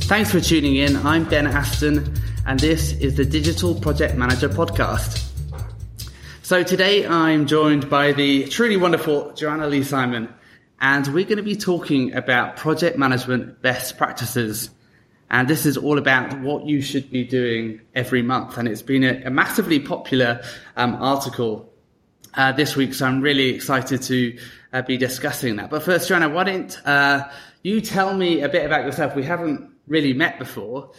Thanks for tuning in. I'm Ben Aston, and this is the Digital Project Manager podcast. So today I'm joined by the truly wonderful Joanna Lee Simon, and we're going to be talking about project management best practices. And this is all about what you should be doing every month. And it's been a massively popular article this week, so I'm really excited to be discussing that. But first, Joanna, why don't you tell me a bit about yourself? We haven't really met before,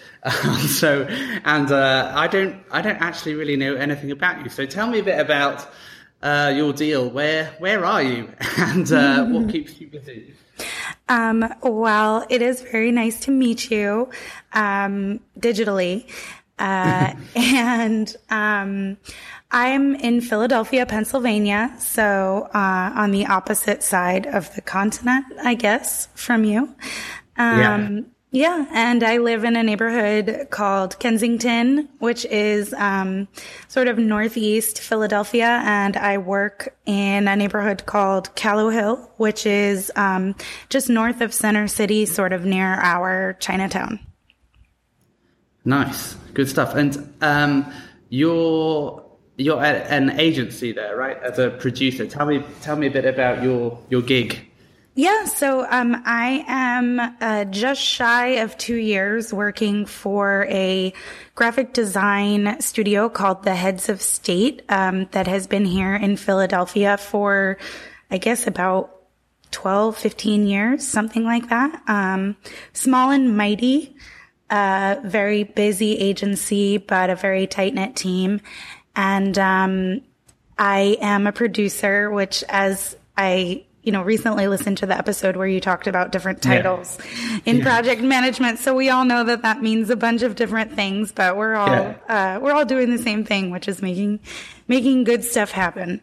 I don't actually really know anything about you. So tell me a bit about your deal. Where are you, and what keeps you busy? Well, it is very nice to meet you digitally, and I'm in Philadelphia, Pennsylvania, so on the opposite side of the continent, I guess, from you. Yeah, and I live in a neighborhood called Kensington, which is sort of northeast Philadelphia, and I work in a neighborhood called Callow Hill, which is just north of Center City, sort of near our Chinatown. Nice, good stuff. And you're at an agency there, right? As a producer, tell me a bit about your gig. Yeah, so I am just shy of 2 years working for a graphic design studio called The Heads of State that has been here in Philadelphia for, I guess, about 12, 15 years, something like that. Small and mighty, very busy agency, but a very tight-knit team. And I am a producer, which as I recently listened to the episode where you talked about different titles in project management. So we all know that means a bunch of different things, but we're all doing the same thing, which is making good stuff happen.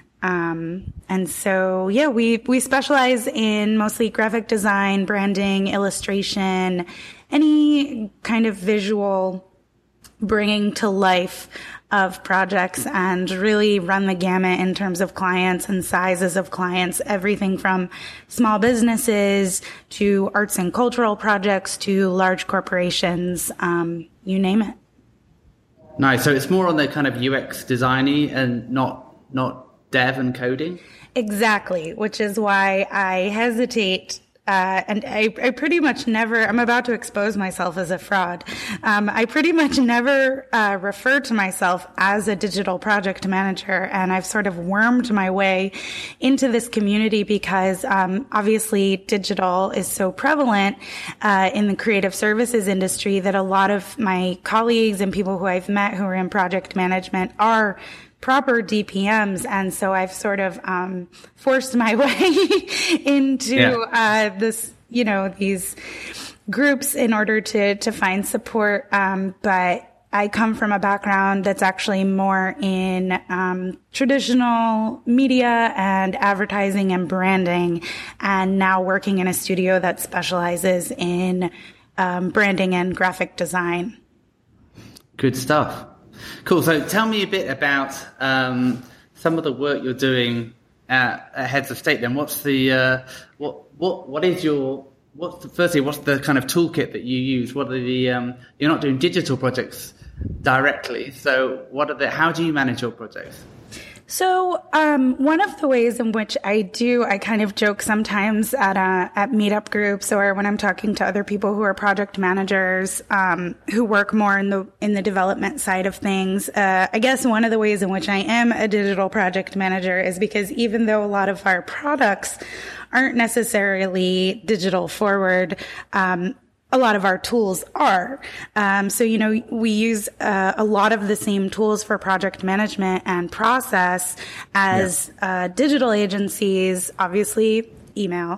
And so, we specialize in mostly graphic design, branding, illustration, any kind of visual bringing to life of projects, and really run the gamut in terms of clients and sizes of clients, everything from small businesses to arts and cultural projects to large corporations, you name it. Nice. So it's more on the kind of UX designy and not dev and coding? Exactly, which is why I hesitate. And I pretty much never, I'm about to expose myself as a fraud. I pretty much never refer to myself as a digital project manager. And I've sort of wormed my way into this community because obviously digital is so prevalent in the creative services industry that a lot of my colleagues and people who I've met who are in project management are proper DPMs. And so I've sort of forced my way into this, these groups in order to find support. But I come from a background that's actually more in traditional media and advertising and branding, and now working in a studio that specializes in branding and graphic design. Good stuff. Cool. So tell me a bit about some of the work you're doing at Heads of State. Then, what's the what's the kind of toolkit that you use? What are the you're not doing digital projects directly, so how do you manage your projects? So, one of the ways in which I kind of joke sometimes at meetup groups or when I'm talking to other people who are project managers, who work more in the development side of things. I guess one of the ways in which I am a digital project manager is because even though a lot of our products aren't necessarily digital forward, a lot of our tools are. So, we use a lot of the same tools for project management and process as digital agencies, obviously email,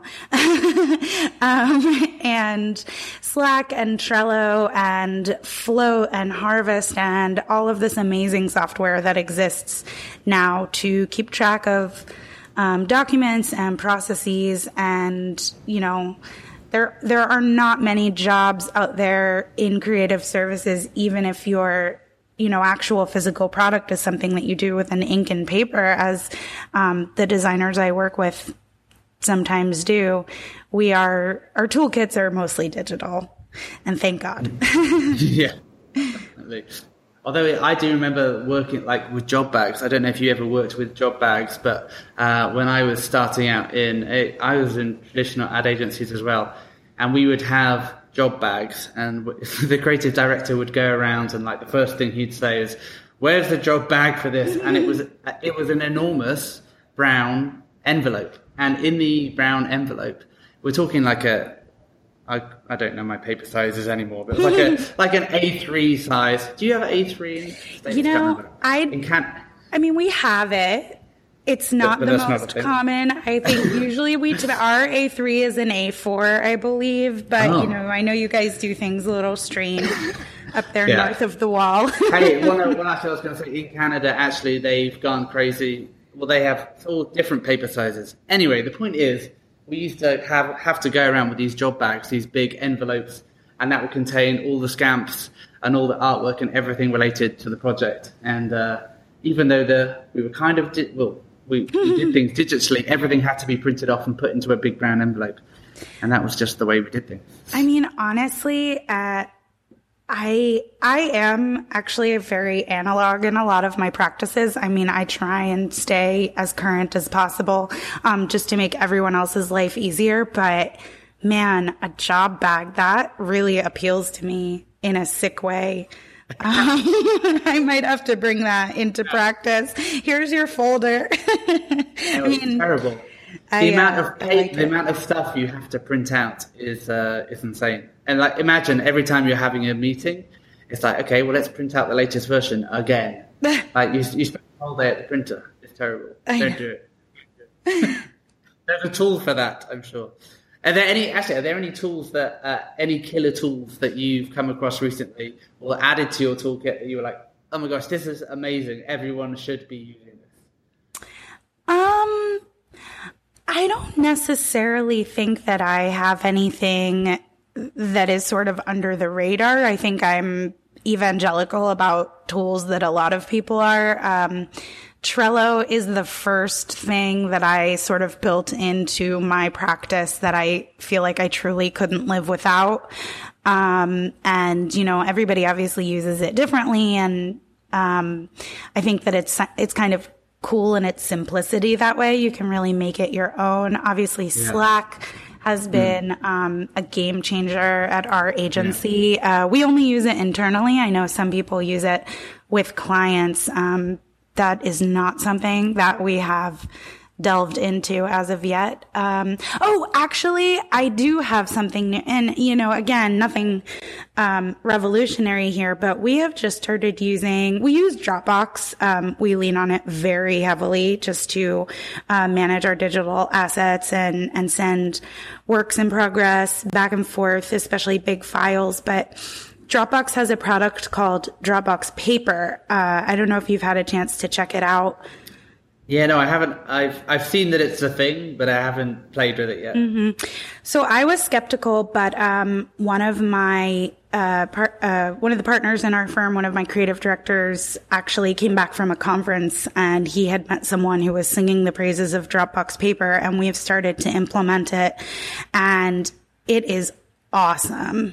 and Slack and Trello and Float and Harvest and all of this amazing software that exists now to keep track of documents and processes. And, there are not many jobs out there in creative services, even if your, actual physical product is something that you do with an ink and paper, as the designers I work with sometimes do. Our toolkits are mostly digital. And thank God. Yeah, definitely. Although I do remember working like with job bags. I don't know if you ever worked with job bags, but when I was starting out I was in traditional ad agencies as well, and we would have job bags, and the creative director would go around and like the first thing he'd say is, "Where's the job bag for this?" And it was an enormous brown envelope, and in the brown envelope, we're talking like I don't know my paper sizes anymore, but it was like an A3 size. Do you have an A3? You know, I mean, we have it. It's not the most common. I think usually our A3 is an A4, I believe. But, I know you guys do things a little strange up there north of the wall. Hey, one I was going to say, in Canada, actually, they've gone crazy. Well, they have all different paper sizes. Anyway, the point is, we used to have to go around with these job bags, these big envelopes, and that would contain all the scamps and all the artwork and everything related to the project. And even though we were kind of we did things digitally, everything had to be printed off and put into a big brown envelope, and that was just the way we did things. I mean, honestly, I am actually very analog in a lot of my practices. I mean, I try and stay as current as possible, just to make everyone else's life easier. But man, a job bag, that really appeals to me in a sick way. I might have to bring that into practice. Here's your folder. I mean, terrible. The amount of stuff you have to print out is insane. And like, imagine every time you're having a meeting, it's like, okay, well, let's print out the latest version again. Like you spend the whole day at the printer. It's terrible. Don't do it. There's a tool for that, I'm sure. Are there any tools any killer tools that you've come across recently or added to your toolkit that you were like, oh my gosh, this is amazing. Everyone should be using this? I don't necessarily think that I have anything that is sort of under the radar. I think I'm evangelical about tools that a lot of people are. Trello is the first thing that I sort of built into my practice that I feel like I truly couldn't live without. And, everybody obviously uses it differently. And, I think that it's kind of cool in its simplicity that way. You can really make it your own. Obviously, Slack has been a game changer at our agency. We only use it internally. I know some people use it with clients. That is not something that we have delved into as of yet. Actually, I do have something new. And, again, nothing revolutionary here, but we have just started we use Dropbox. We lean on it very heavily just to manage our digital assets and send works in progress back and forth, especially big files. But Dropbox has a product called Dropbox Paper. I don't know if you've had a chance to check it out. Yeah, no, I haven't. I've seen that it's a thing, but I haven't played with it yet. Mm-hmm. So I was skeptical, but one of the partners in our firm, one of my creative directors, actually came back from a conference, and he had met someone who was singing the praises of Dropbox Paper, and we have started to implement it, and it is awesome.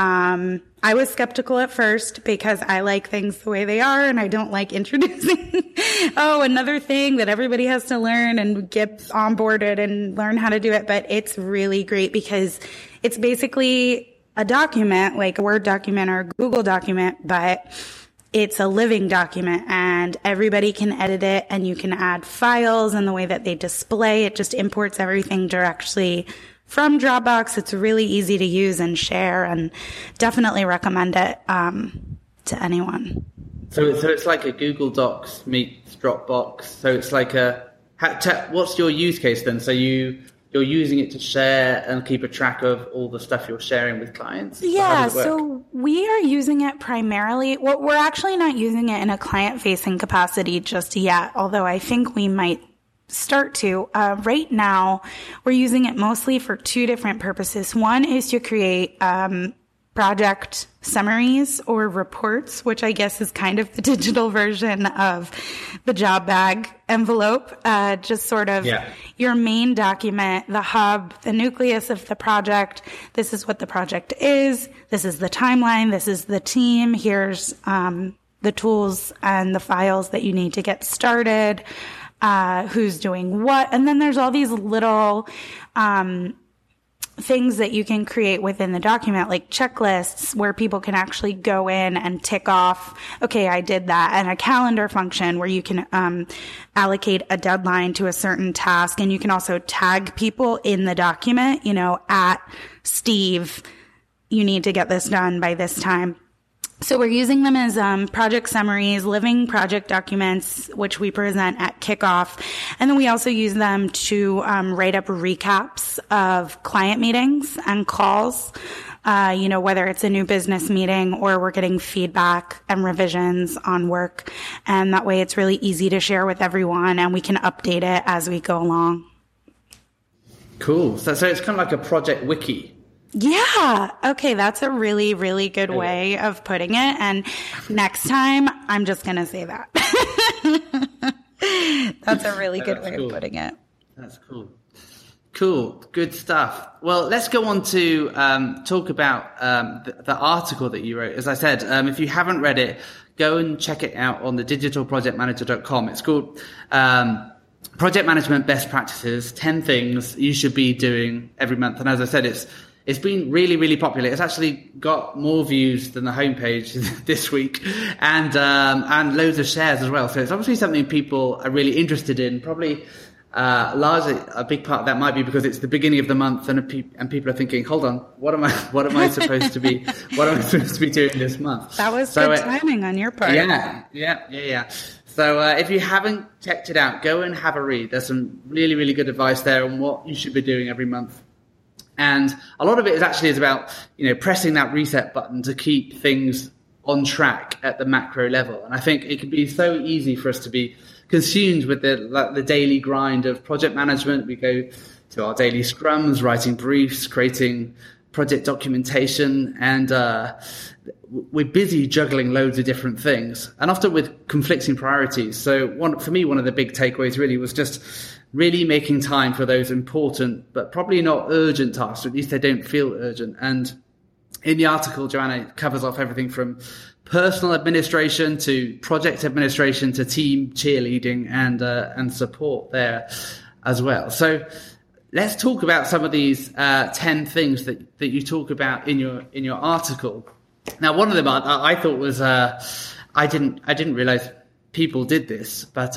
I was skeptical at first because I like things the way they are and I don't like introducing, another thing that everybody has to learn and get onboarded and learn how to do it. But it's really great because it's basically a document, like a Word document or a Google document, but it's a living document and everybody can edit it and you can add files and the way that they display. It just imports everything directly from Dropbox. It's really easy to use and share, and definitely recommend it to anyone. So it's like a Google Docs meets Dropbox. So it's like what's your use case then? So you're using it to share and keep a track of all the stuff you're sharing with clients? Yeah, so we are using it primarily. Well, we're actually not using it in a client-facing capacity just yet, although I think we might start to. Right now, we're using it mostly for two different purposes. One is to create project summaries or reports, which I guess is kind of the digital version of the job bag envelope. Just sort of your main document, the hub, the nucleus of the project. This is what the project is. This is the timeline. This is the team. Here's the tools and the files that you need to get started. Who's doing what. And then there's all these little things that you can create within the document, like checklists where people can actually go in and tick off, okay, I did that, and a calendar function where you can allocate a deadline to a certain task. And you can also tag people in the document, at Steve, you need to get this done by this time. So we're using them as project summaries, living project documents, which we present at kickoff. And then we also use them to write up recaps of client meetings and calls, whether it's a new business meeting or we're getting feedback and revisions on work. And that way it's really easy to share with everyone and we can update it as we go along. Cool. So it's kind of like a project wiki. Yeah. Okay. That's a really, really good way of putting it. And next time, I'm just going to say that. That's a really good way of putting it. That's cool. Cool. Good stuff. Well, let's go on to talk about the article that you wrote. As I said, if you haven't read it, go and check it out on the digitalprojectmanager.com. It's called Project Management Best Practices, 10 Things You Should Be Doing Every Month. And as I said, it's been really, really popular. It's actually got more views than the homepage this week, and loads of shares as well. So it's obviously something people are really interested in. Probably largely a big part of that might be because it's the beginning of the month, and people are thinking, "Hold on, what am I supposed to be doing this month?" That was good timing on your part. Yeah. So if you haven't checked it out, go and have a read. There's some really, really good advice there on what you should be doing every month. And a lot of it is about, pressing that reset button to keep things on track at the macro level. And I think it can be so easy for us to be consumed with the daily grind of project management. We go to our daily scrums, writing briefs, creating project documentation, and we're busy juggling loads of different things, and often with conflicting priorities. So for me, one of the big takeaways really was just really making time for those important but probably not urgent tasks, or at least they don't feel urgent. And in the article, Joanna covers off everything from personal administration to project administration to team cheerleading and support there as well. So let's talk about some of these 10 things that you talk about in your article. Now, one of them I thought was I didn't realize people did this, but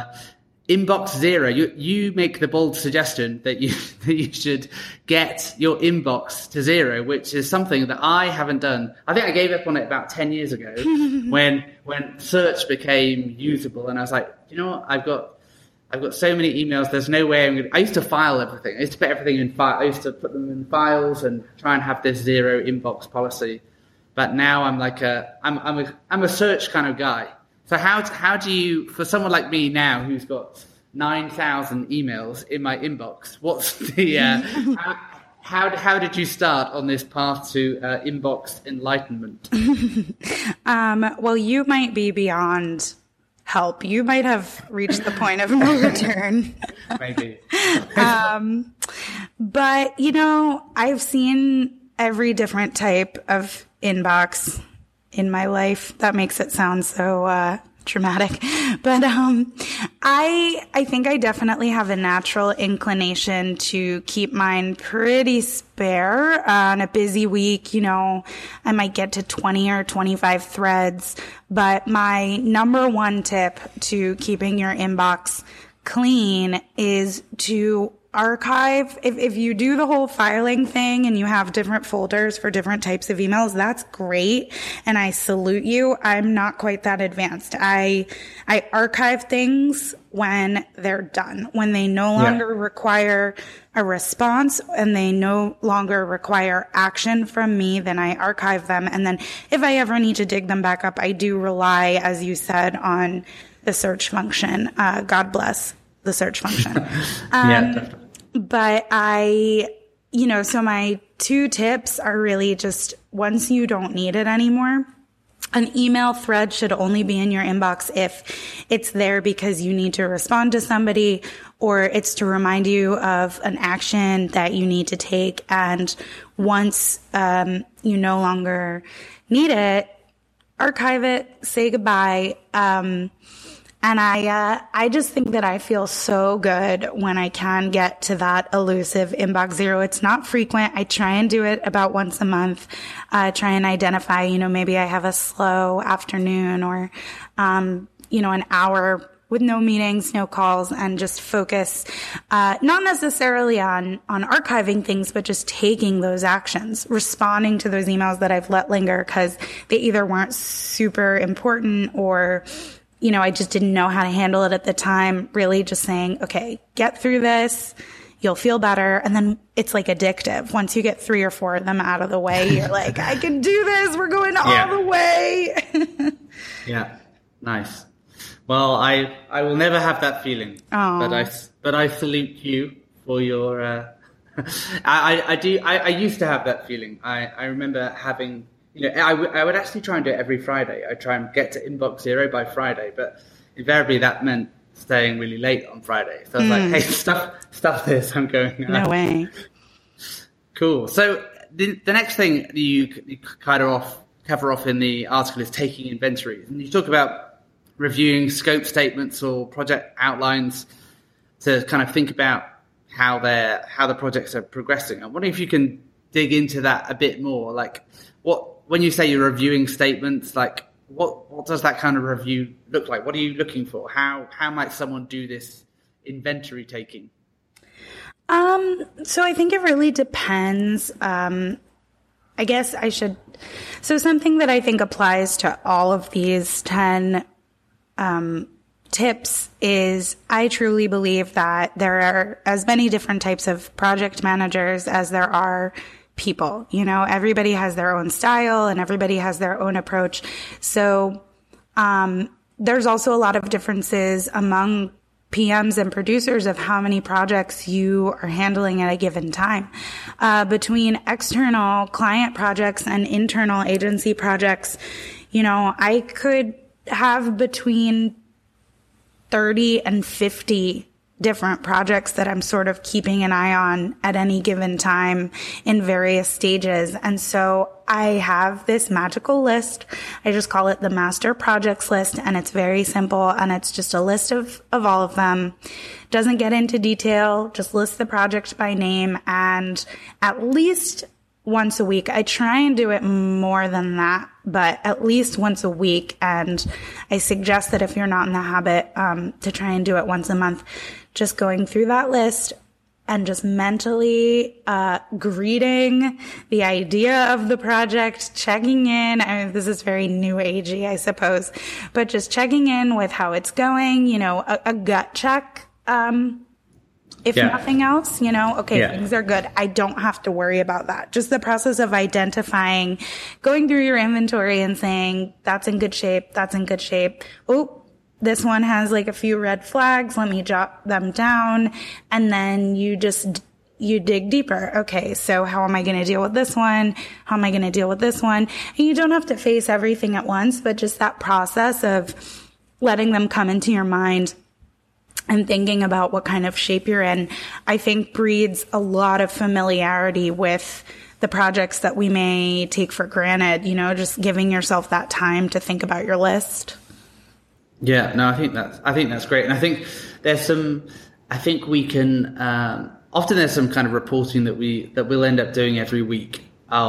inbox zero. You make the bold suggestion that you should get your inbox to zero, which is something that I haven't done. I think I gave up on it about 10 years ago when search became usable, and I was like, you know what, I've got so many emails. There's no way I used to file everything. I used to put everything in file. I used to put them in files and try and have this zero inbox policy. But now I'm like I'm a search kind of guy. So how do you, for someone like me now who's got 9,000 emails in my inbox, what's the how did you start on this path to inbox enlightenment? Well, you might be beyond help. You might have reached the point of no return. Maybe. But, I've seen every different type of inbox in my life. That makes it sound so dramatic. But I think I definitely have a natural inclination to keep mine pretty spare. On a busy week, I might get to 20 or 25 threads. But my number one tip to keeping your inbox clean is to archive. If you do the whole filing thing and you have different folders for different types of emails, that's great. And I salute you. I'm not quite that advanced. I archive things when they're done, when they no longer require a response and they no longer require action from me, then I archive them. And then if I ever need to dig them back up, I do rely, as you said, on the search function. God bless the search function. Yeah, definitely. But so my 2 tips are really just once you don't need it anymore, an email thread should only be in your inbox if it's there because you need to respond to somebody or it's to remind you of an action that you need to take. And once you no longer need it, archive it, say goodbye. And I just think that I feel so good when I can get to that elusive inbox zero. It's not frequent. I try and do it about once a month. Try and identify, maybe I have a slow afternoon or, an hour with no meetings, no calls, and just focus, not necessarily on archiving things, but just taking those actions, responding to those emails that I've let linger because they either weren't super important or, I just didn't know how to handle it at the time. Really just saying, okay, get through this. You'll feel better. And then it's like addictive. Once you get 3 or 4 of them out of the way, you're like, I can do this. We're going all the way. Yeah. Nice. Well, I will never have that feeling, but I salute you for your, I used to have that feeling. I remember having, I would actually try and do it every Friday. I try and get to inbox zero by Friday, but invariably that meant staying really late on Friday. So I was like, hey, stuff this. I'm going. No way. Cool. So the next thing you cover off in the article is taking inventory. And you talk about reviewing scope statements or project outlines to kind of think about how the projects are progressing. I'm wondering if you can dig into that a bit more. Like when you say you're reviewing statements, like what does that kind of review look like? What are you looking for? How might someone do this inventory taking? So I think it really depends. I guess so something that I think applies to all of these 10 tips is I truly believe that there are as many different types of project managers as there are people. Everybody has their own style and everybody has their own approach. So there's also a lot of differences among PMs and producers of how many projects you are handling at a given time. Between external client projects and internal agency projects, I could have between 30 and 50 different projects that I'm sort of keeping an eye on at any given time in various stages. And so I have this magical list. I just call it the master projects list, and it's very simple, and it's just a list of all of them. Doesn't get into detail, just lists the project by name, and at least once a week. I try and do it more than that, but at least once a week. And I suggest that if you're not in the habit, to try and do it once a month, just going through that list and just mentally, greeting the idea of the project, checking in. I mean, this is very new agey, I suppose, but just checking in with how it's going, a gut check, if nothing else, things are good. I don't have to worry about that. Just the process of identifying, going through your inventory and saying, that's in good shape. That's in good shape. Oh, this one has like a few red flags. Let me jot them down. And then you dig deeper. Okay. So how am I going to deal with this one? How am I going to deal with this one? And you don't have to face everything at once, but just that process of letting them come into your mind and thinking about what kind of shape you're in, I think breeds a lot of familiarity with the projects that we may take for granted, just giving yourself that time to think about your list. Yeah, no, I think that's great. And I think we can, often there's some kind of reporting that we'll end up doing every week.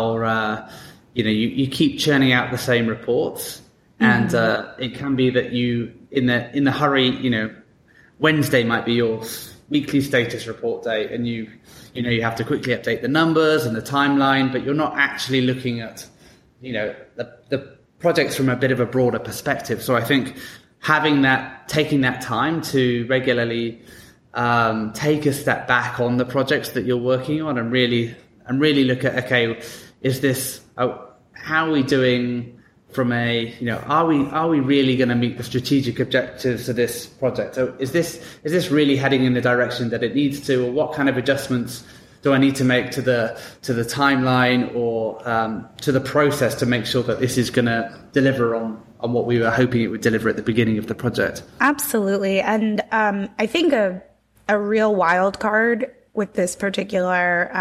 You keep churning out the same reports, and it can be that you, in the hurry, Wednesday might be your weekly status report day, and you have to quickly update the numbers and the timeline, but you're not actually looking at, the projects from a bit of a broader perspective. So I think taking that time to regularly take a step back on the projects that you're working on and really look at, okay, how are we doing from are we really going to meet the strategic objectives of this project? So is this really heading in the direction that it needs to, or what kind of adjustments do I need to make to the timeline or to the process to make sure that this is going to deliver on what we were hoping it would deliver at the beginning of the project? Absolutely. And I think a real wild card with this particular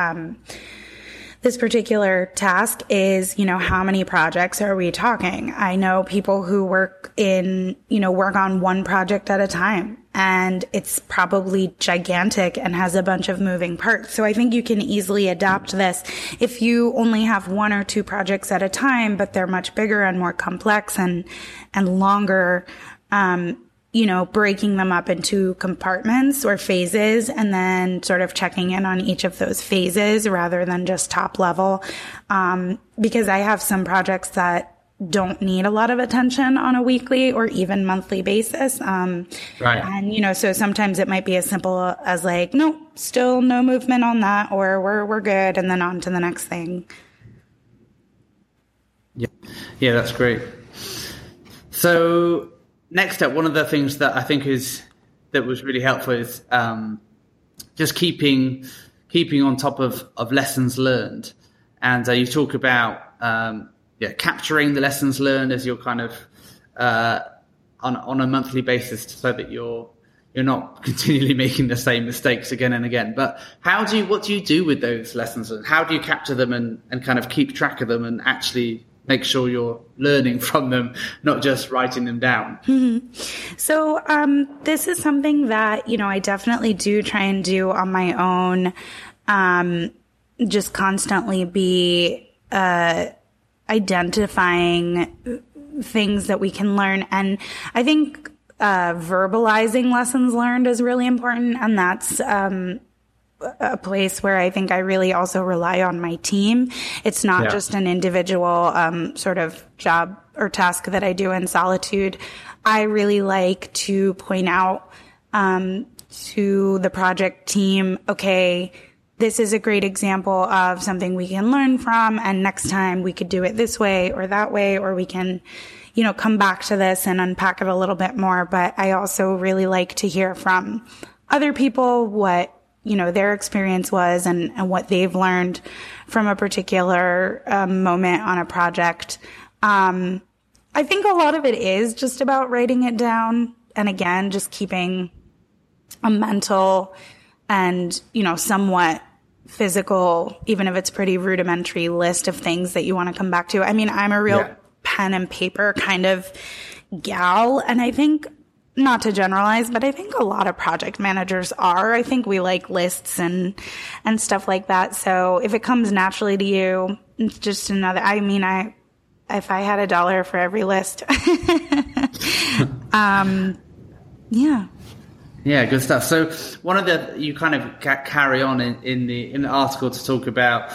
task is, how many projects are we talking? I know people who work on one project at a time, and it's probably gigantic and has a bunch of moving parts. So I think you can easily adapt this if you only have one or two projects at a time, but they're much bigger and more complex and longer, breaking them up into compartments or phases and then sort of checking in on each of those phases rather than just top level. Because I have some projects that don't need a lot of attention on a weekly or even monthly basis. Right. And, so sometimes it might be as simple as like, no, still no movement on that, or we're good. And then on to the next thing. Yeah, that's great. So next up, one of the things that I think that was really helpful is just keeping on top of lessons learned. And you talk about capturing the lessons learned as you're kind of on a monthly basis, so that you're not continually making the same mistakes again and again. But what do you do with those lessons learned? How do you capture them and kind of keep track of them and actually make sure you're learning from them, not just writing them down? Mm-hmm. So this is something that, I definitely do try and do on my own, just constantly be identifying things that we can learn. And I think verbalizing lessons learned is really important. And that's a place where I think I really also rely on my team. It's not just an individual sort of job or task that I do in solitude. I really like to point out to the project team, okay, this is a great example of something we can learn from, and next time we could do it this way or that way, or we can, come back to this and unpack it a little bit more. But I also really like to hear from other people what their experience was and what they've learned from a particular moment on a project. I think a lot of it is just about writing it down. And again, just keeping a mental and, somewhat physical, even if it's pretty rudimentary, list of things that you want to come back to. I mean, I'm a real pen and paper kind of gal. And I think, not to generalize, but I think a lot of project managers are. I think we like lists and stuff like that. So if it comes naturally to you, it's just another, if I had $1 for every list. Yeah, good stuff. So one of you kind of carry on in the article to talk about,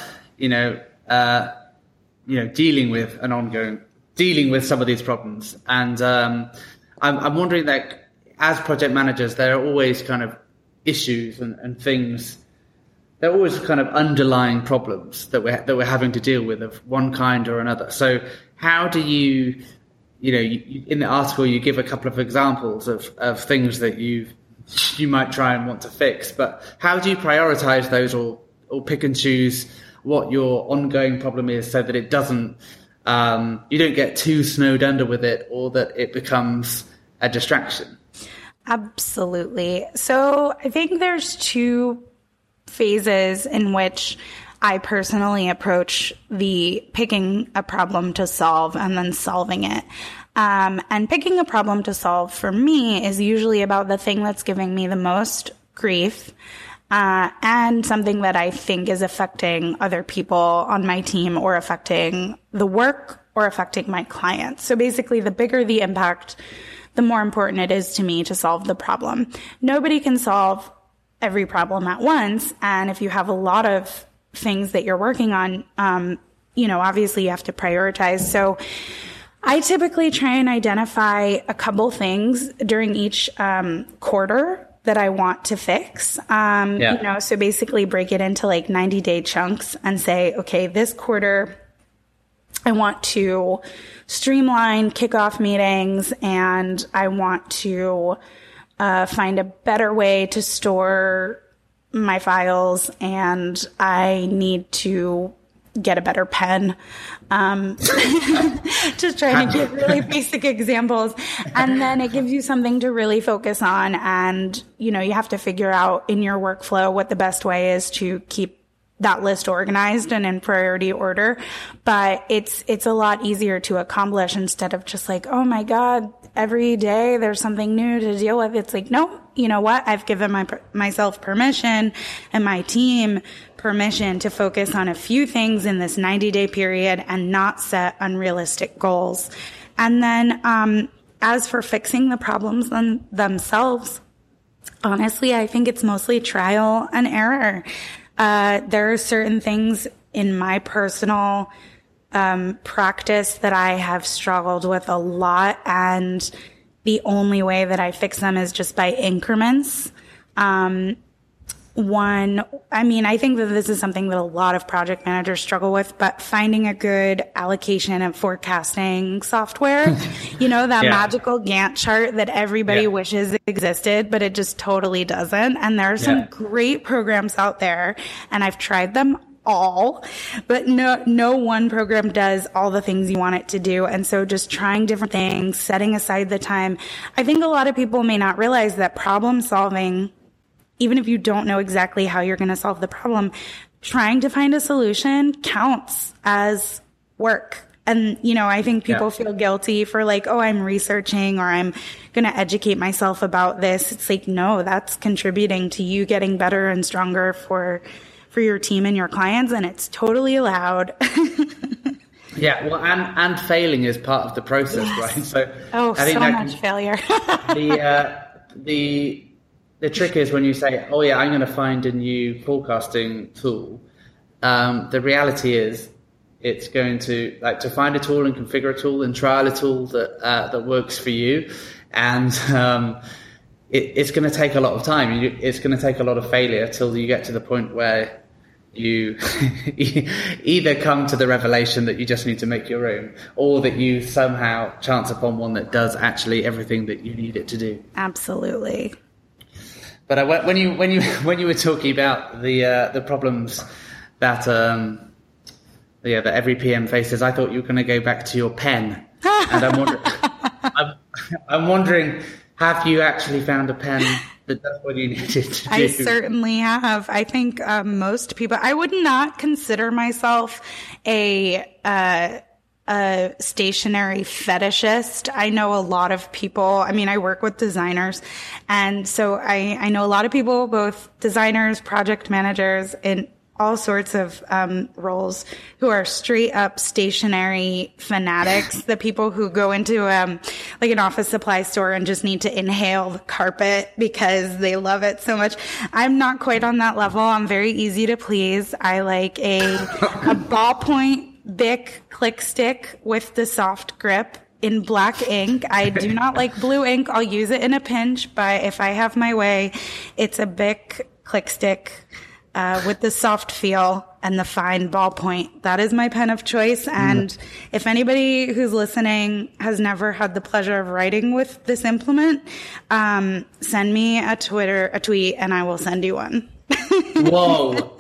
dealing with some of these problems. And I'm wondering that as project managers, there are always kind of issues and things. There are always kind of underlying problems that we're having to deal with of one kind or another. So how do you in the article, you give a couple of examples of things that you might try and want to fix, but how do you prioritize those or pick and choose what your ongoing problem is so that it doesn't, you don't get too snowed under with it or that it becomes a distraction? Absolutely. So I think there's two phases in which I personally approach the picking a problem to solve and then solving it. And picking a problem to solve for me is usually about the thing that's giving me the most grief, and something that I think is affecting other people on my team or affecting the work or affecting my clients. So basically, the bigger the impact, the more important it is to me to solve the problem. Nobody can solve every problem at once. And if you have a lot of things that you're working on, obviously you have to prioritize. So I typically try and identify a couple things during each quarter that I want to fix. So basically break it into like 90-day chunks and say, okay, this quarter I want to streamline kickoff meetings, and I want to find a better way to store my files and I need to get a better pen. Just trying to give really basic examples. And then it gives you something to really focus on. And, you know, you have to figure out in your workflow what the best way is to keep that list organized and in priority order. But it's a lot easier to accomplish instead of just like, oh my God, every day there's something new to deal with. It's like, no, you know what? I've given myself permission and my team permission to focus on a few things in this 90-day period and not set unrealistic goals. And then, as for fixing the problems themselves, honestly, I think it's mostly trial and error. There are certain things in my personal practice that I have struggled with a lot, and the only way that I fix them is just by increments. I think that this is something that a lot of project managers struggle with, but finding a good allocation and forecasting software, you know, that magical Gantt chart that everybody wishes existed, but it just totally doesn't. And there are some great programs out there, and I've tried them all, but no one program does all the things you want it to do. And so just trying different things, setting aside the time. I think a lot of people may not realize that problem solving, even if you don't know exactly how you're going to solve the problem, trying to find a solution counts as work. And, you know, I think people feel guilty for like, oh, I'm researching or I'm going to educate myself about this. It's like, no, that's contributing to you getting better and stronger for your team and your clients, and it's totally allowed. Well, and failing is part of the process, right? So I think so much failure. The trick is when you say, oh yeah, I'm going to find a new forecasting tool. The reality is it's going to to find a tool and configure a tool and trial a tool that works for you. And it's going to take a lot of time. It's going to take a lot of failure till you get to the point where you either come to the revelation that you just need to make your own, or that you somehow chance upon one that does actually everything that you need it to do. Absolutely. But when you were talking about the problems that that every PM faces, I thought you were going to go back to your pen, and I'm wondering, have you actually found a pen that does what you needed to do? I certainly have. I think most people. I would not consider myself a stationery fetishist. I know a lot of people. I mean, I work with designers, and so I know a lot of people, both designers, project managers, in all sorts of roles, who are straight up stationery fanatics. The people who go into like an office supply store and just need to inhale the carpet because they love it so much. I'm not quite on that level. I'm very easy to please. I like a ballpoint Bic click stick with the soft grip in black ink. I do not like blue ink. I'll use it in a pinch, but if I have my way, it's a Bic click stick with the soft feel and the fine ballpoint. That is my pen of choice. And if anybody who's listening has never had the pleasure of writing with this implement, send me a tweet, and I will send you one. Whoa.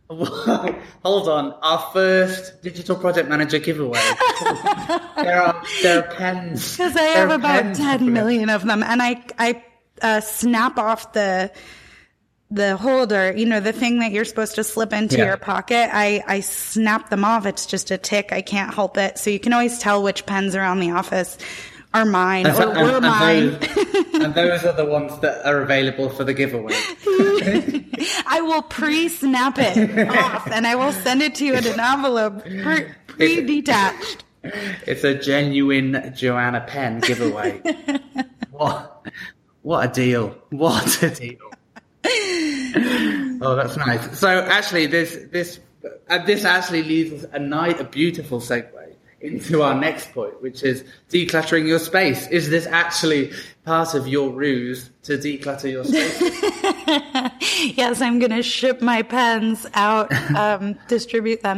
Hold on. Our first digital project manager giveaway. There are pens. Because I have about 10 million of them, and I snap off the holder, you know, the thing that you're supposed to slip into your pocket. I snap them off. It's just a tick. I can't help it. So you can always tell which pens around the office are mine or were mine. And those are the ones that are available for the giveaway. I will pre-snap it off, and I will send it to you in an envelope pre-detached. It's a genuine Joanna pen giveaway. What a deal. What a deal. Oh, that's nice. So actually, this actually leads us a beautiful segue into our next point, which is decluttering your space. Is this actually part of your ruse to declutter your space? Yes, I'm going to ship my pens out, distribute them.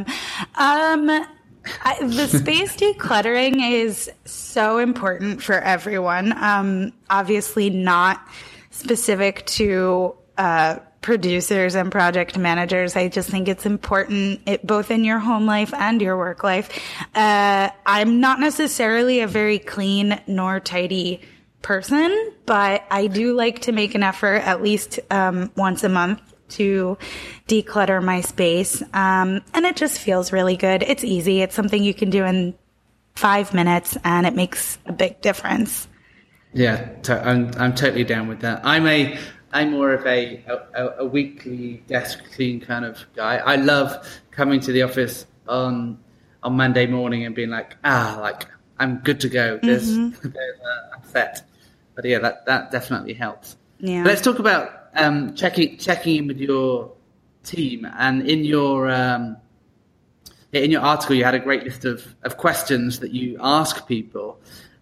The space decluttering is so important for everyone. Obviously not specific to producers and project managers. I just think it's important, both in your home life and your work life. I'm not necessarily a very clean nor tidy person, but I do like to make an effort at least once a month to declutter my space. And it just feels really good. It's easy. It's something you can do in 5 minutes, and it makes a big difference. Yeah, I'm totally down with that. I'm more of a weekly desk clean kind of guy. I love coming to the office on Monday morning and being like I'm good to go. There's I'm set. But yeah, that definitely helps. Yeah. Let's talk about checking in with your team. And in your article, you had a great list of questions that you ask people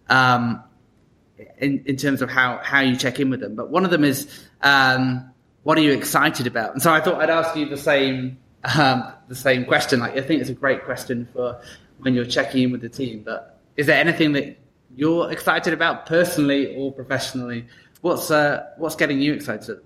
in terms of how you check in with them. But one of them is, what are you excited about? And so I thought I'd ask you the same question. Like, I think it's a great question for when you're checking in with the team. But is there anything that you're excited about personally or professionally? What's getting you excited?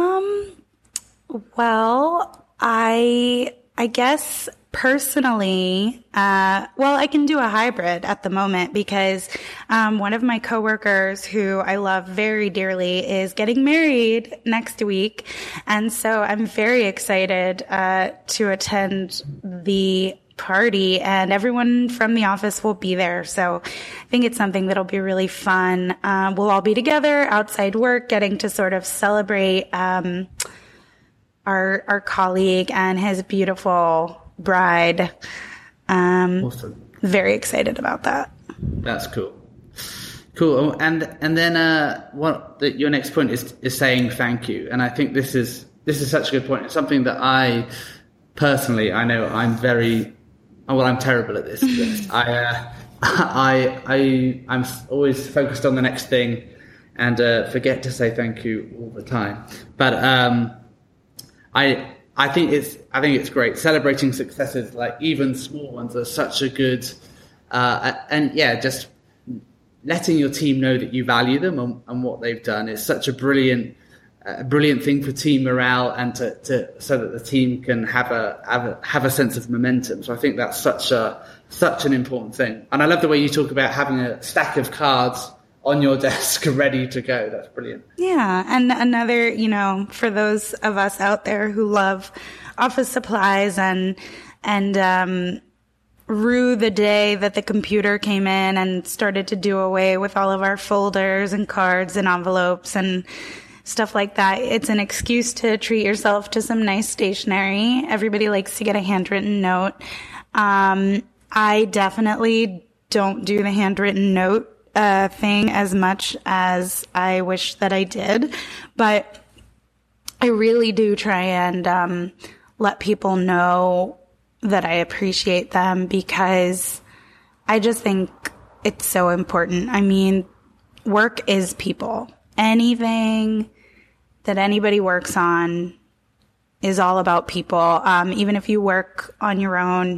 Well, I guess personally, I can do a hybrid at the moment because one of my coworkers who I love very dearly is getting married next week. And so I'm very excited to attend the party, and everyone from the office will be there. So I think it's something that'll be really fun. We'll all be together outside work, getting to sort of celebrate our colleague and his beautiful bride. Awesome. Very excited about that. That's cool. And then your next point is saying thank you. And I think this is such a good point. It's something that I personally, I know I'm I'm terrible at this. To be honest. I'm always focused on the next thing and forget to say thank you all the time. But I think it's great. Celebrating successes, like even small ones, are such a good, just letting your team know that you value them and what they've done is such a brilliant thing for team morale and so that the team can have a sense of momentum. So I think that's such an important thing. And I love the way you talk about having a stack of cards on your desk ready to go. That's brilliant. Yeah. And another, for those of us out there who love office supplies and rue the day that the computer came in and started to do away with all of our folders and cards and envelopes and stuff like that. It's an excuse to treat yourself to some nice stationery. Everybody likes to get a handwritten note. I definitely don't do the handwritten note thing as much as I wish that I did, but I really do try and let people know that I appreciate them because I just think it's so important. I mean, work is people. Anything that anybody works on is all about people. Even if you work on your own,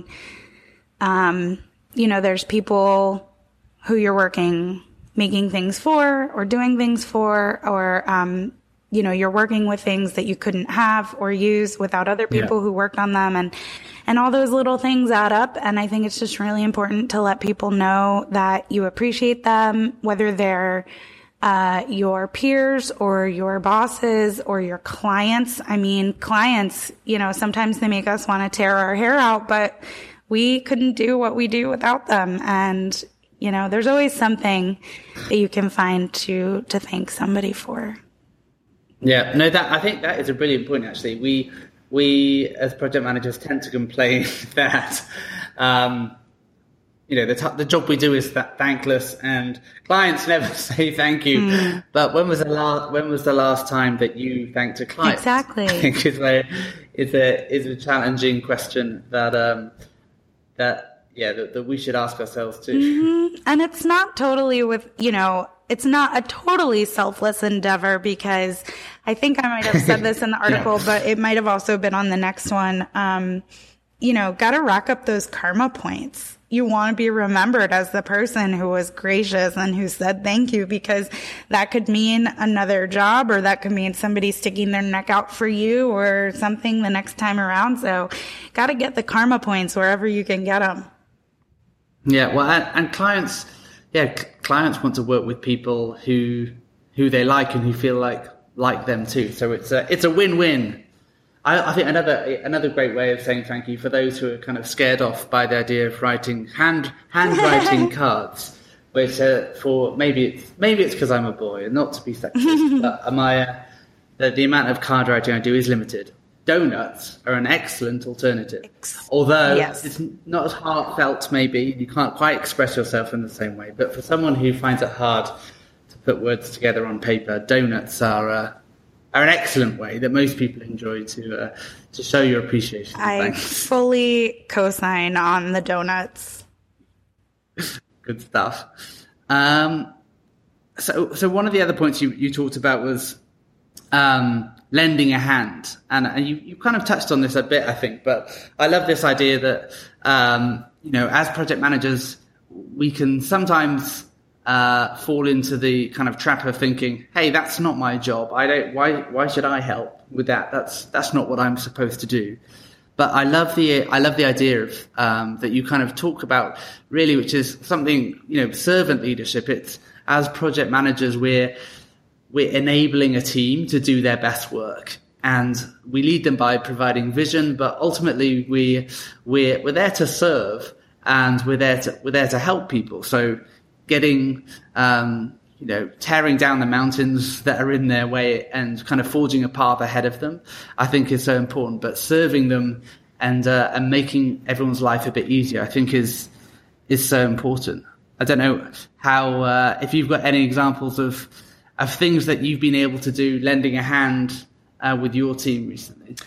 there's people who you're making things for or doing things for, or, you're working with things that you couldn't have or use without other people who worked on them. And all those little things add up. And I think it's just really important to let people know that you appreciate them, whether they're your peers or your bosses or your clients. I mean, clients, sometimes they make us want to tear our hair out, but we couldn't do what we do without them. And, there's always something that you can find to thank somebody for. Yeah, no, I think that is a brilliant point, actually. We as project managers tend to complain that, the job we do is thankless and clients never say thank you. But when was the last time that you thanked a client? Exactly. I think is a challenging question that we should ask ourselves too. Mm-hmm. And it's not totally it's not a totally selfless endeavor, because I think I might have said this in the article, but it might have also been on the next one. got to rack up those karma points. You want to be remembered as the person who was gracious and who said thank you, because that could mean another job, or that could mean somebody sticking their neck out for you or something the next time around. So got to get the karma points wherever you can get them. Yeah. Well, and clients want to work with people who they like and who feel like them too. So it's a win-win. I think another great way of saying thank you for those who are kind of scared off by the idea of writing handwriting cards, which for maybe it's because I'm a boy and not to be sexist, but the amount of card writing I do is limited. Donuts are an excellent alternative, although it's not as heartfelt. Maybe you can't quite express yourself in the same way. But for someone who finds it hard to put words together on paper, donuts are an excellent way that most people enjoy to show your appreciation. I fully co-sign on the donuts. Good stuff. So one of the other points you talked about was lending a hand, and you kind of touched on this a bit, I think. But I love this idea that as project managers, we can sometimes fall into the kind of trap of thinking, hey, that's not my job. Why should I help with that? That's not what I'm supposed to do. But I love the idea of that you kind of talk about, really, which is something, servant leadership. It's, as project managers, we're enabling a team to do their best work, and we lead them by providing vision, but ultimately we're there to serve, and we're there to help people. So getting, tearing down the mountains that are in their way and kind of forging a path ahead of them, I think is so important. But serving them and making everyone's life a bit easier, I think is so important. I don't know how, if you've got any examples of things that you've been able to do, lending a hand with your team recently.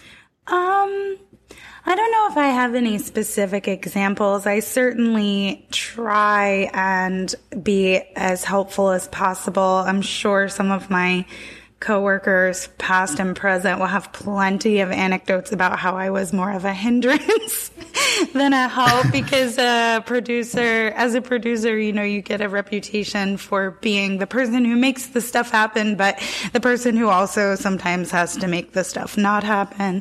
I don't know if I have any specific examples. I certainly try and be as helpful as possible. I'm sure some of my coworkers, past and present, will have plenty of anecdotes about how I was more of a hindrance than a help, because as a producer, you get a reputation for being the person who makes the stuff happen, but the person who also sometimes has to make the stuff not happen.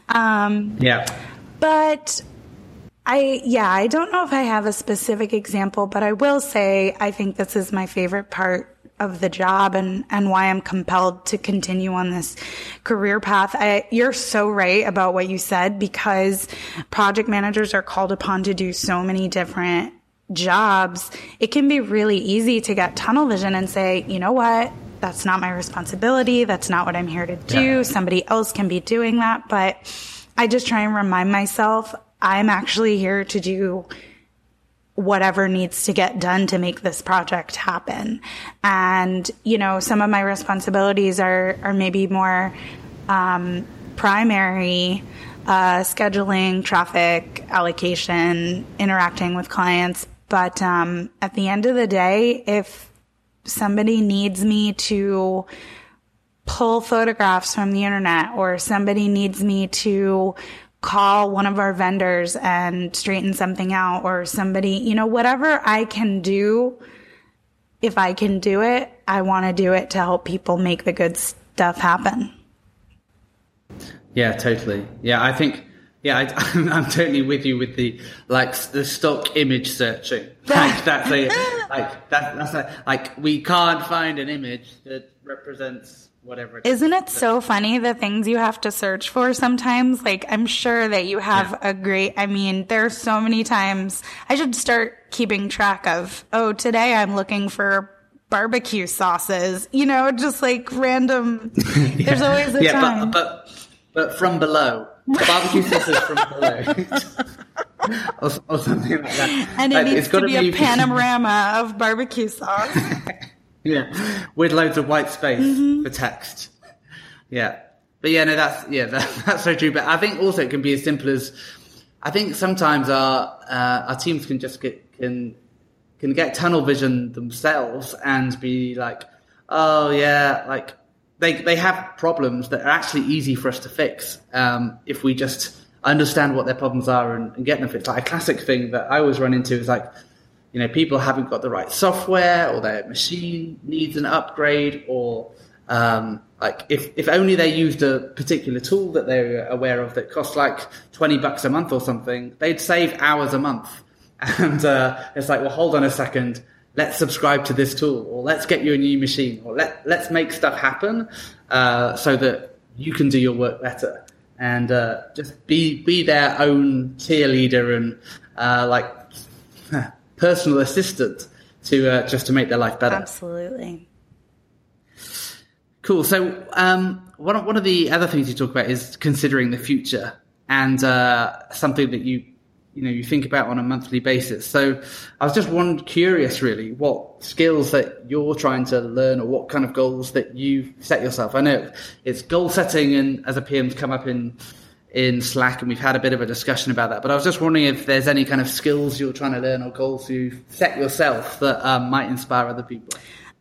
But I don't know if I have a specific example, but I will say I think this is my favorite part of the job and why I'm compelled to continue on this career path. You're so right about what you said, because project managers are called upon to do so many different jobs. It can be really easy to get tunnel vision and say, you know what? That's not my responsibility. That's not what I'm here to do. Yeah. Somebody else can be doing that. But I just try and remind myself I'm actually here to do whatever needs to get done to make this project happen. And, some of my responsibilities are maybe more primary, scheduling, traffic, allocation, interacting with clients. But at the end of the day, if somebody needs me to pull photographs from the internet, or somebody needs me to call one of our vendors and straighten something out, or somebody, whatever I can do, if I can do it, I want to do it to help people make the good stuff happen. Yeah, totally. Yeah, I think, I'm totally with you with the stock image searching. We can't find an image that represents whatever. Isn't it so funny, the things you have to search for sometimes? I'm sure that you have there are so many times. I should start keeping track of, today I'm looking for barbecue sauces, just random. There's always a time. But from below. Barbecue sauces from below. or something like that. And it needs to be a panorama of barbecue sauce. Yeah, with loads of white space for text. Yeah, but that's so true. But I think also it can be as simple as, I think sometimes our teams can just can get tunnel vision themselves and be like, they have problems that are actually easy for us to fix if we just understand what their problems are and get them fixed. Like a classic thing that I always run into is like, people haven't got the right software, or their machine needs an upgrade, or like if only they used a particular tool that they're aware of that costs like $20 a month or something, they'd save hours a month. And it's like, well, hold on a second, let's subscribe to this tool, or let's get you a new machine, or let's make stuff happen so that you can do your work better. And just be their own cheerleader and like personal assistant to just to make their life better. Absolutely. Cool. So one of the other things you talk about is considering the future, and something that you think about on a monthly basis. So I was just curious, really, what skills that you're trying to learn, or what kind of goals that you set yourself. I know it's goal setting, and as a PM's come up in Slack, and we've had a bit of a discussion about that. But I was just wondering if there's any kind of skills you're trying to learn or goals you've set yourself that might inspire other people.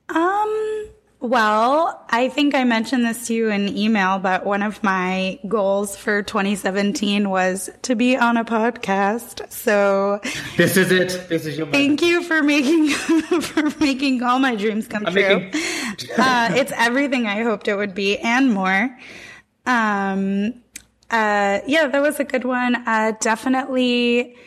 Well, I think I mentioned this to you in email, but one of my goals for 2017 was to be on a podcast. So this is it. This is your moment. Thank you for making all my dreams come true. It's everything I hoped it would be and more. Yeah, that was a good one. Definitely.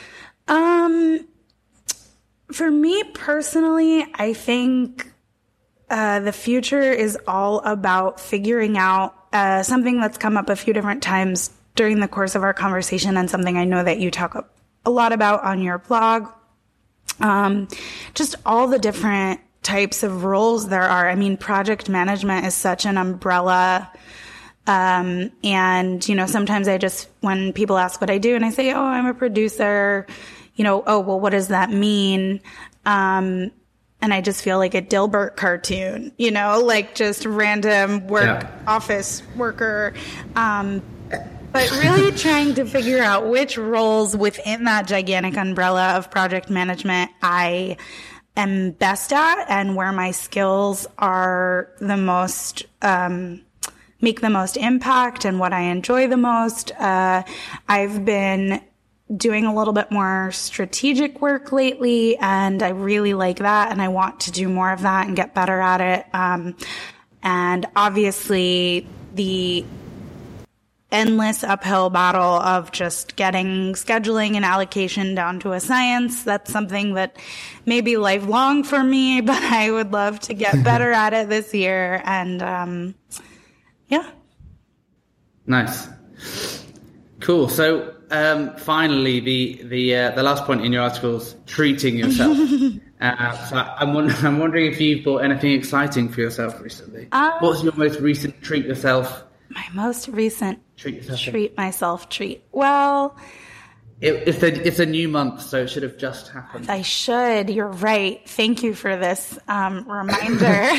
For me personally, I think the future is all about figuring out something that's come up a few different times during the course of our conversation, and something I know that you talk a lot about on your blog. Just all the different types of roles there are. I mean, project management is such an umbrella. And, sometimes when people ask what I do, and I say, oh, I'm a producer, oh, well, what does that mean? And I just feel like a Dilbert cartoon, like just random work, office worker. But really trying to figure out which roles within that gigantic umbrella of project management I am best at, and where my skills are the most, make the most impact, and what I enjoy the most. I've been doing a little bit more strategic work lately, and I really like that, and I want to do more of that and get better at it. And obviously the endless uphill battle of just getting scheduling and allocation down to a science. That's something that may be lifelong for me, but I would love to get better at it this year. And yeah. Nice. Cool. So finally, the last point in your article is treating yourself. So I'm wondering if you've bought anything exciting for yourself recently. What's your most recent treat yourself? My most recent treat myself treat. Well, it's a new month, so it should have just happened. I should. You're right. Thank you for this reminder.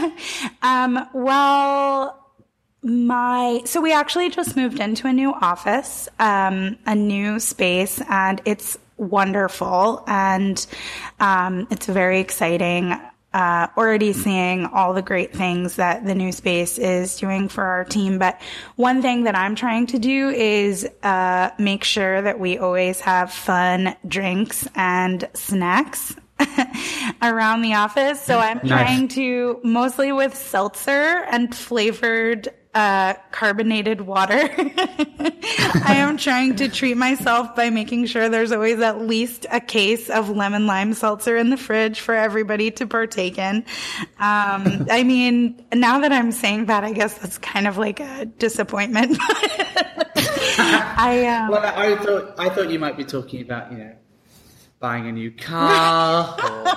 So we actually just moved into a new office, a new space, and it's wonderful, and it's very exciting. Already seeing all the great things that the new space is doing for our team. But one thing that I'm trying to do is make sure that we always have fun drinks and snacks around the office. So I'm trying to, mostly with seltzer and flavored carbonated water. I am trying to treat myself by making sure there's always at least a case of lemon lime seltzer in the fridge for everybody to partake in. I mean, now that I'm saying that, I guess that's kind of like a disappointment. I thought you might be talking about, buying a new car.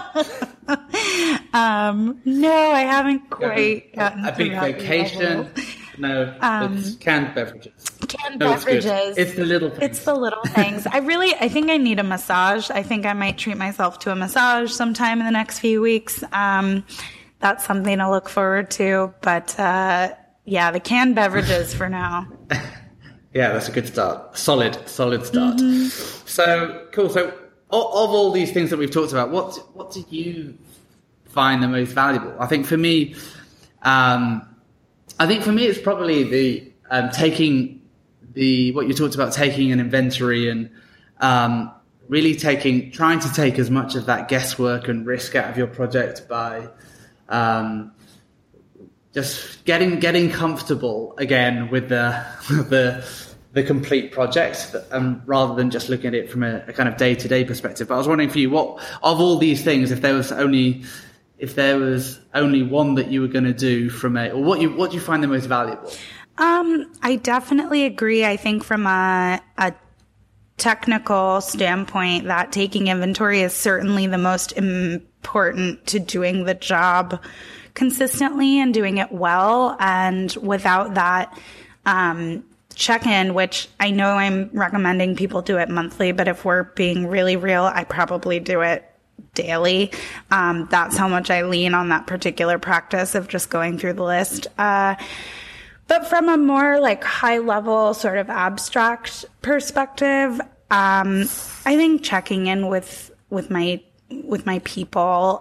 No, I haven't quite gotten a big vacation. No, it's canned beverages. Canned beverages. It's the little things. It's the little things. I think I need a massage. I think I might treat myself to a massage sometime in the next few weeks. That's something to look forward to. But the canned beverages for now. Yeah, that's a good start. Solid start. Mm-hmm. So cool. So of all these things that we've talked about, what did you find the most valuable? I think for me, it's probably the taking what you talked about, taking an inventory and really trying to take as much of that guesswork and risk out of your project by just getting comfortable again with the complete project, rather than just looking at it from a kind of day-to-day perspective. But I was wondering for you, what of all these things, if there was only one that you were going to do what do you find the most valuable? I definitely agree. I think from a technical standpoint, that taking inventory is certainly the most important to doing the job consistently and doing it well. And without that check-in, which I know I'm recommending people do it monthly, but if we're being really real, I probably do it daily. That's how much I lean on that particular practice of just going through the list. But from a more like high level sort of abstract perspective, I think checking in with my people,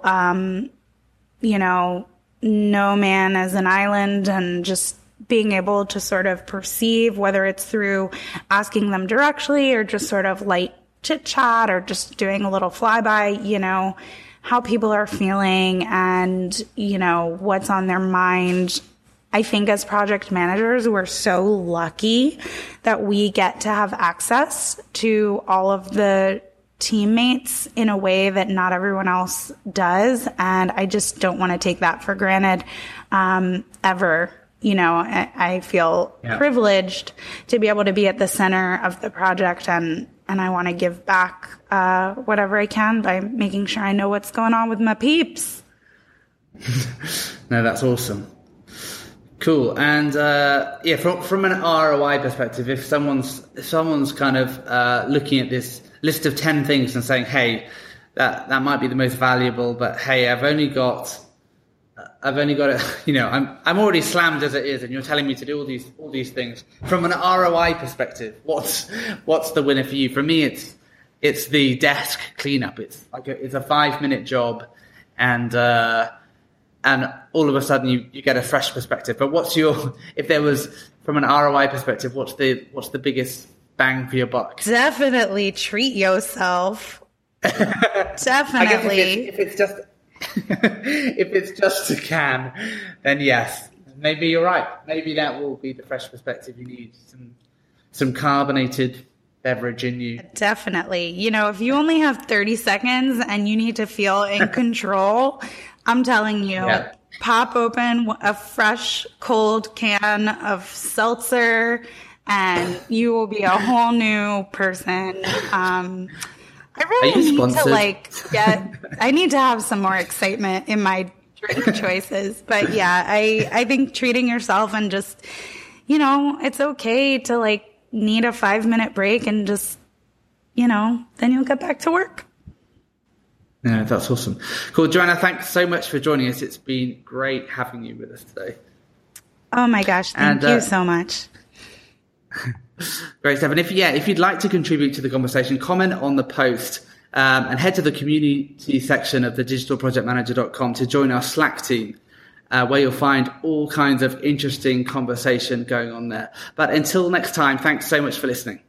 no man as an island, and just being able to sort of perceive, whether it's through asking them directly or just sort of light chit chat or just doing a little flyby, how people are feeling and, what's on their mind. I think as project managers, we're so lucky that we get to have access to all of the teammates in a way that not everyone else does. And I just don't want to take that for granted, ever. I feel privileged to be able to be at the center of the project, and I want to give back whatever I can by making sure I know what's going on with my peeps. No, that's awesome. Cool. And from an ROI perspective, if someone's kind of looking at this list of 10 things and saying, hey, that might be the most valuable, but hey, I've only got it, I'm already slammed as it is, and you're telling me to do all these things. From an ROI perspective, what's the winner for you? For me, it's the desk cleanup. It's like it's a 5-minute job, and all of a sudden you get a fresh perspective. But if there was, from an ROI perspective, what's the biggest bang for your buck? Definitely treat yourself. Definitely. If it's just a can, then yes, maybe you're right. Maybe that will be the fresh perspective you need. Some carbonated beverage in you. Definitely. If you only have 30 seconds and you need to feel in control, I'm telling you, pop open a fresh, cold can of seltzer and you will be a whole new person. I really need to I need to have some more excitement in my drink choices. But yeah, I think treating yourself and just, it's okay to need a 5-minute break and just, then you'll get back to work. Yeah, that's awesome. Cool. Joanna, thanks so much for joining us. It's been great having you with us today. Oh my gosh. Thank you so much. Great stuff. And if you'd like to contribute to the conversation, comment on the post and head to the community section of the digitalprojectmanager.com to join our Slack team, where you'll find all kinds of interesting conversation going on there. But until next time, thanks so much for listening.